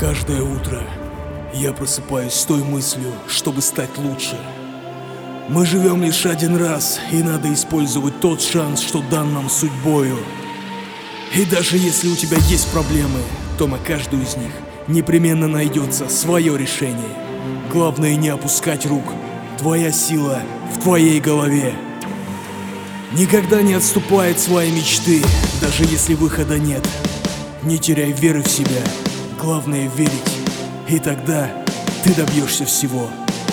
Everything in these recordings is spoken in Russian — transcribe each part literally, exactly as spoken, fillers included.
Каждое утро я просыпаюсь с той мыслью, чтобы стать лучше. Мы живем лишь один раз, и надо использовать тот шанс, что дан нам судьбою. И даже если у тебя есть проблемы, то на каждую из них непременно найдется свое решение. Главное не опускать рук. Твоя сила в твоей голове. Никогда не отступай от своей мечты, даже если выхода нет. Не теряй веры в себя. Главное верить. И тогда ты добьешься всего.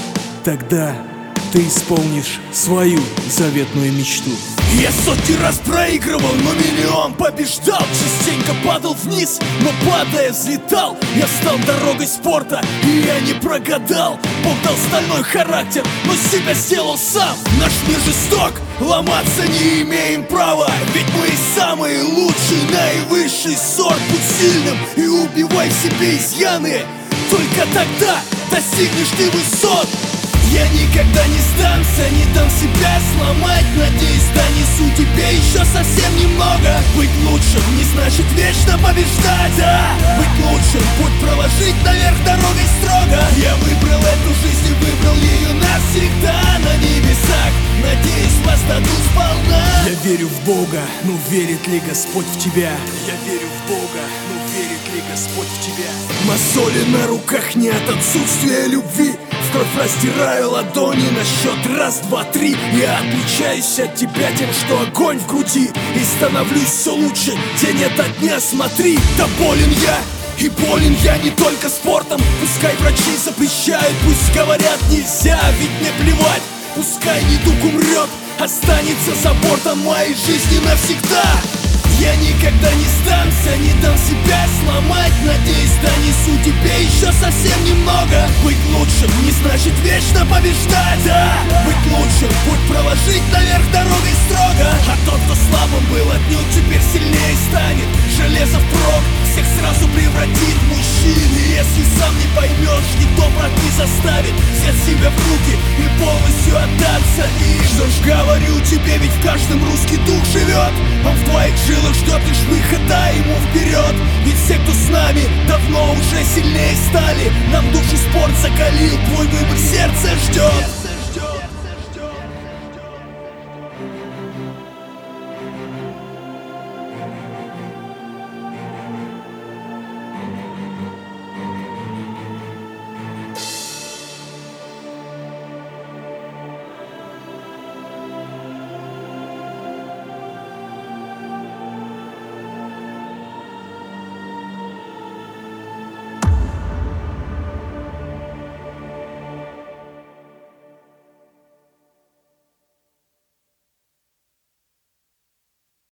Тогда ты исполнишь свою заветную мечту. Я сотни раз проигрывал, но миллион побеждал. Частенько падал вниз, но падая взлетал. Я стал дорогой спорта, и я не прогадал. Бог дал стальной характер, но себя сделал сам. Наш мир жесток, ломаться не имеем права. Ведь мы и самые лучшие, наивысший сорт. Будь сильным и убивай в себе изъяны. Только тогда достигнешь ты высот. Я никогда не сдамся, не дам себя сломать. Надеюсь, донесу тебе еще совсем немного. Быть лучшим не значит вечно побеждать, да. Быть лучшим, путь проложить наверх дорогой строго. Я выбрал эту жизнь и выбрал ее навсегда. На небесах, надеюсь, воздадут сполна. Я верю в Бога, но верит ли Господь в тебя? Я верю в Бога, но верит ли Господь в тебя? Мозоли на руках не от отсутствия любви. В кровь растираю ладони на счет раз, два, три. Я отличаюсь от тебя тем, что огонь в груди. И становлюсь все лучше день ото дня, смотри. Да болен я, и болен я не только спортом. Пускай врачи запрещают, пусть говорят нельзя. Ведь мне плевать, пускай недуг умрет, останется за бортом моей жизни навсегда. Я никогда не сдамся, не дам себя сломать. Надеюсь, донесу тебе еще совсем немного. Быть лучшим не значит вечно побеждать, да. Быть лучшим, путь проложить наверх дорогой строго. А тот, кто слабым был отнюдь, теперь сильнее станет. Железо впрок всех сразу превратит в мужчин. И если сам не поймешь, никто брат не заставит взять себя в руки и полностью отдаться. И что ж говорю тебе, ведь в каждом русский дух живет. Он в твоих жилах ждет лишь выхода ему вперед. Ведь все, кто с нами, давно уже сильнее стали. Нам душу спорт закалил, твой выбор сердце ждет.